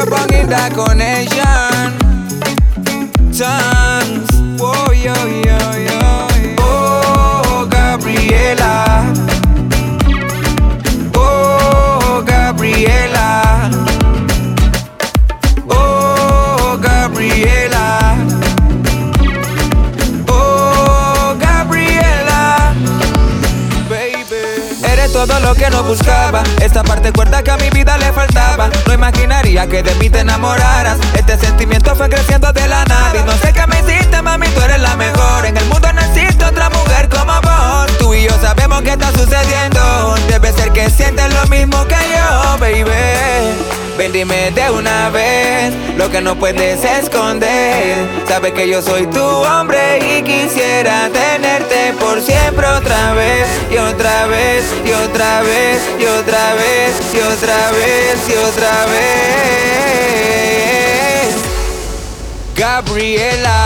proponging that connection. Chance, oh, yo, yo, yo. Oh, Gabriela. Oh, Gabriela. Oh, Gabriela. Oh, Gabriela. Baby, eres todo lo que no buscaba. Esta parte cuerda que a mi vida le faltaba. No imaginaría que de mí te enamoraras. Este sentimiento fue creciendo de la nada. Y no sé qué me hiciste, mami, tú eres la mejor. En el mundo no existe otra mujer como vos. Tú y yo sabemos que está sucediendo. Debe ser que sientes lo mismo que yo, baby. Ven, dime de una vez lo que no puedes esconder. Sabes que yo soy tu hombre y quisiera tenerte por siempre otra vez. Y otra vez, y otra vez, y otra vez, y otra vez, y otra vez. Gabriela.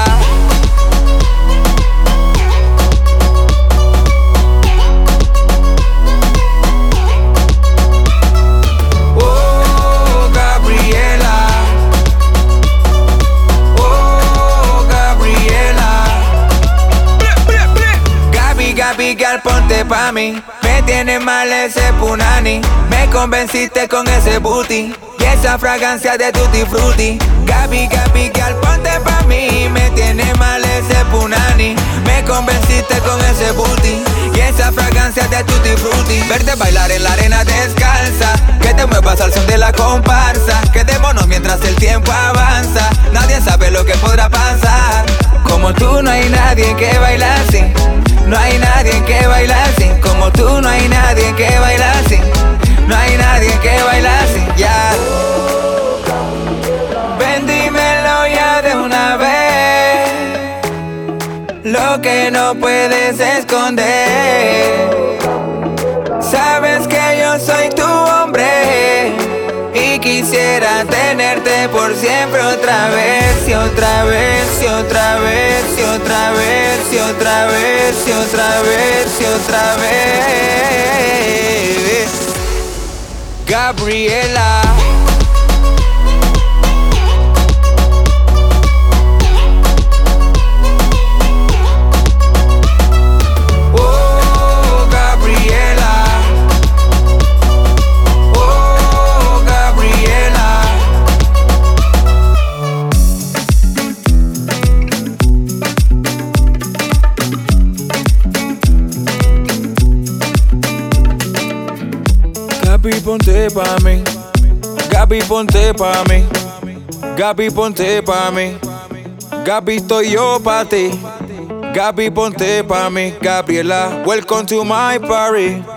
Girl, ponte pa' mí. Me tiene mal ese punani. Me convenciste con ese booty y esa fragancia de tutti frutti. Gabi, girl, ponte pa' mí. Me tiene mal ese punani. Me convenciste con ese booty y esa fragancia de tutti frutti. Verte bailar en la arena descalza, que te muevas al son de la comparsa. Quedémonos mientras el tiempo avanza. Nadie sabe lo que podrá pasar. Como tú no hay nadie que baila así. No hay nadie que baila así. Como tú no hay nadie que baila así. No hay nadie que baila así, ya. Ven, dímelo ya de una vez. Lo que no puedes esconder. Sabes que yo soy tu hombre y quisiera tenerte por siempre otra vez, y otra vez, y otra vez, y otra vez, y otra vez, y otra vez, y otra vez. Gabriela. Gabi, ponte pa' mí. Gabi, ponte pa' mí. Gabi, ponte pa' mí. Gabi, estoy yo pa' ti. Gabi, ponte pa' mí. Gabriela, welcome to my party.